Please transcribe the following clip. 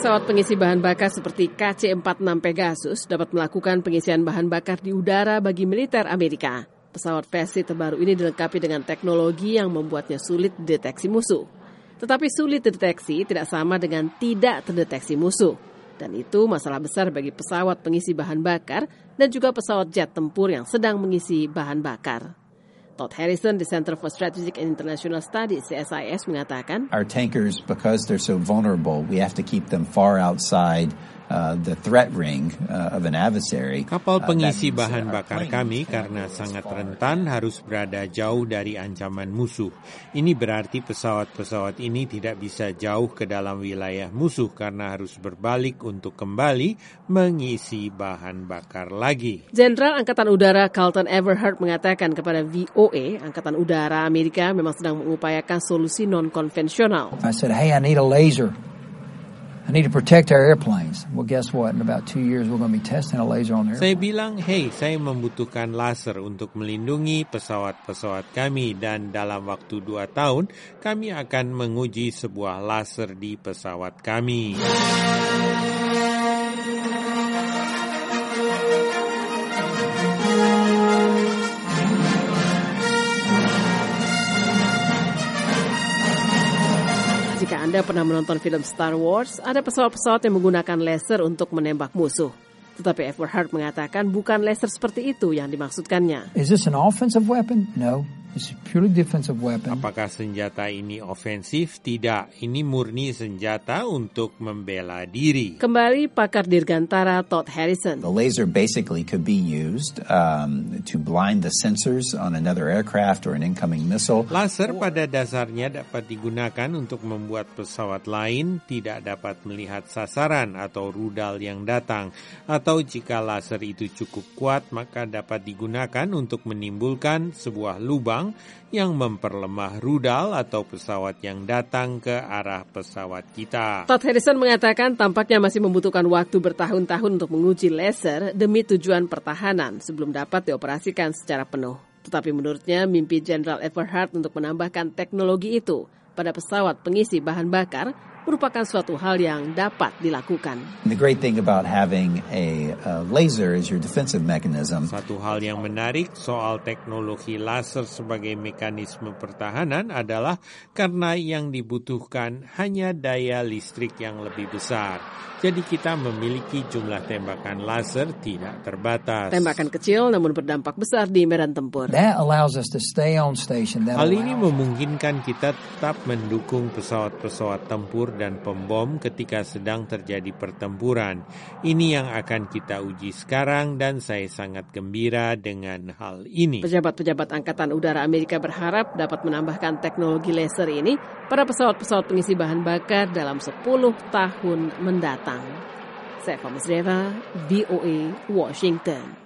Pesawat pengisi bahan bakar seperti KC-46 Pegasus dapat melakukan pengisian bahan bakar di udara bagi militer Amerika. Pesawat versi terbaru ini dilengkapi dengan teknologi yang membuatnya sulit dideteksi musuh. Tetapi sulit dideteksi tidak sama dengan tidak terdeteksi musuh. Dan itu masalah besar bagi pesawat pengisi bahan bakar dan juga pesawat jet tempur yang sedang mengisi bahan bakar. Todd Harrison di Center for Strategic and International Studies, CSIS, mengatakan, Our tankers, because they're so vulnerable, we have to keep them far outside the threat ring of an adversary. Kapal pengisi bahan bakar kami karena sangat rentan harus berada jauh dari ancaman musuh. Ini berarti pesawat-pesawat ini tidak bisa jauh ke dalam wilayah musuh karena harus berbalik untuk kembali mengisi bahan bakar lagi. Jenderal Angkatan Udara Carlton Everhart mengatakan kepada VOA, Angkatan Udara Amerika memang sedang mengupayakan solusi non-konvensional. I said, hey, I need a laser. I need to protect our airplanes. Well, guess what? In about 2 years, we're going to be testing a laser on the Saya airplane. bilang, saya membutuhkan laser untuk melindungi pesawat-pesawat kami dan dalam waktu 2 tahun, kami akan menguji sebuah laser di pesawat kami. Jika Anda pernah menonton film Star Wars, ada pesawat-pesawat yang menggunakan laser untuk menembak musuh. Tetapi Everhart mengatakan bukan laser seperti itu yang dimaksudkannya. Is this an offensive weapon? No. It's a purely defensive weapon. Apakah senjata ini ofensif? Tidak. Ini murni senjata untuk membela diri. Kembali pakar Dirgantara Todd Harrison. The laser basically could be used to blind the sensors on another aircraft or an incoming missile. Laser pada dasarnya dapat digunakan untuk membuat pesawat lain tidak dapat melihat sasaran atau rudal yang datang. Atau jika laser itu cukup kuat, maka dapat digunakan untuk menimbulkan sebuah lubang yang memperlemah rudal atau pesawat yang datang ke arah pesawat kita. Todd Harrison mengatakan tampaknya masih membutuhkan waktu bertahun-tahun untuk menguji laser demi tujuan pertahanan sebelum dapat dioperasikan secara penuh. Tetapi menurutnya mimpi Jenderal Everhart untuk menambahkan teknologi itu pada pesawat pengisi bahan bakar merupakan suatu hal yang dapat dilakukan. The great thing about having a laser as your defensive mechanism. Satu hal yang menarik soal teknologi laser sebagai mekanisme pertahanan adalah karena yang dibutuhkan hanya daya listrik yang lebih besar. Jadi kita memiliki jumlah tembakan laser tidak terbatas. Tembakan kecil namun berdampak besar di medan tempur. That allows us to stay on station. Hal ini memungkinkan kita tetap mendukung pesawat-pesawat tempur dan pembom ketika sedang terjadi pertempuran. Ini yang akan kita uji sekarang dan saya sangat gembira dengan hal ini. Pejabat-pejabat Angkatan Udara Amerika berharap dapat menambahkan teknologi laser ini pada pesawat-pesawat pengisi bahan bakar dalam 10 tahun mendatang. Saya Musreva, VOA, Washington.